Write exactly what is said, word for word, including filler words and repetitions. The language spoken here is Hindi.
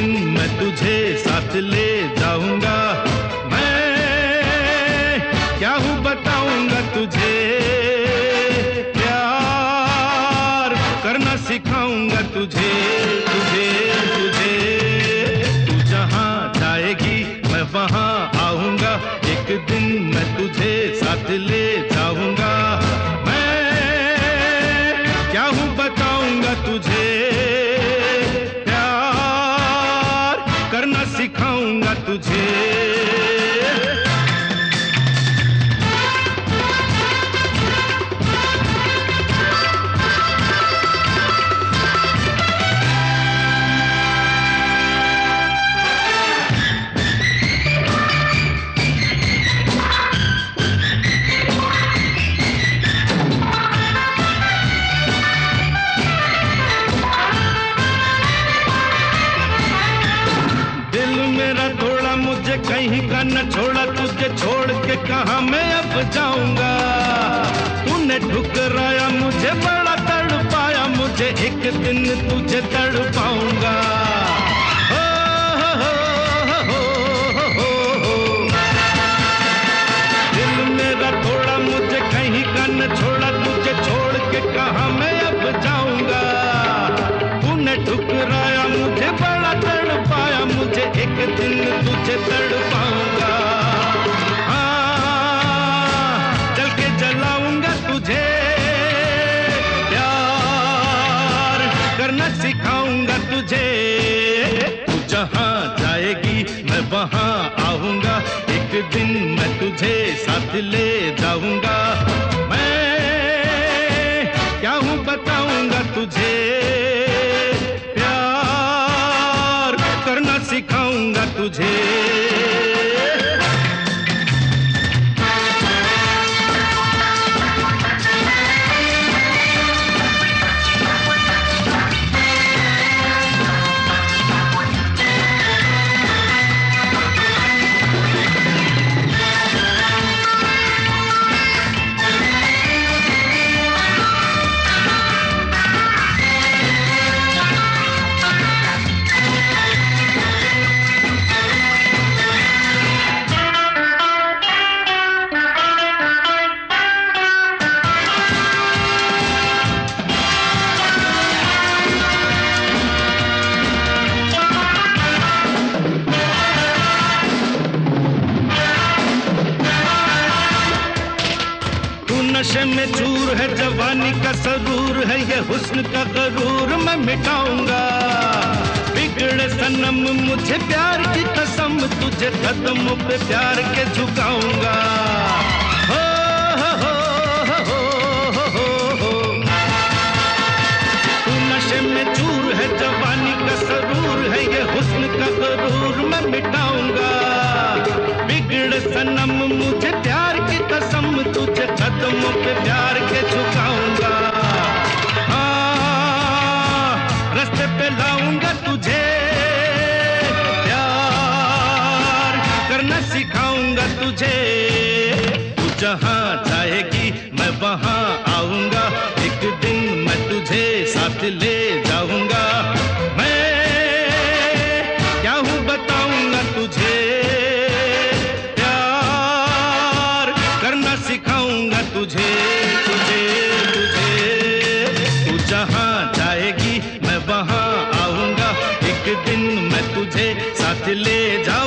दिन मैं तुझे साथ ले जाऊंगा। मैं क्या हूँ बताऊंगा तुझे, प्यार करना सिखाऊंगा तुझे तुझे तुझे। तू जहाँ जाएगी मैं वहाँ आऊंगा, एक दिन मैं तुझे साथ ले जाऊंगा। मैं क्या हूँ बताऊंगा तुझे, प्यार करना सिखाऊंगा तुझे। कहीं का न छोड़ा, तुझे छोड़ के कहाँ मैं अब जाऊंगा। तूने ठुकराया मुझे, बड़ा तड़पाया मुझे, एक दिन तुझे तड़पाऊंगा। हो हो हो हो हो हो। दिल मेरा थोड़ा मुझे कहीं का न छोड़ा, तुझे छोड़ के कहाँ मैं अब जाऊंगा। तूने ठुकराया मुझे, बड़ा तड़पाया मुझे, एक दिन तुझे तड़पाऊंगा। हाँ, जल के जलाऊंगा तुझे, प्यार करना सिखाऊंगा तुझे। तू जहाँ जाएगी मैं वहाँ आऊंगा, एक दिन मैं तुझे साथ ले जाऊंगा। मैं क्या हूँ बताऊंगा तुझे, प्यार करना सिखाऊंगा तुझे। नशे में चूर है जवानी का सरूर है, ये हुस्न का गरूर मैं मिटाऊंगा। बिगड़े सनम मुझे प्यार की कसम, तुझे कदमों पे प्यार के झुकाऊंगा। हो हो हो हो हो हो। तू नशे में चूर है जवानी का सरूर है, ये हुस्न का गरूर मैं मिटाऊंगा। बिगड़े सनम मुझे प्यार की कसम, तुझे कदमों पे प्यार के झुकाऊंगा। हाँ, रास्ते पे लाऊंगा तुझे, प्यार करना सिखाऊंगा तुझे। तू जहाँ जाएगी मैं वहाँ आऊंगा, एक दिन मैं तुझे साथ ले जाऊंगा। मैं क्या हूँ बताऊंगा तुझे, सिखाऊंगा तुझे तुझे तुझे। तू जहाँ जाएगी मैं वहाँ आऊंगा, एक दिन मैं तुझे साथ ले जाऊंगा।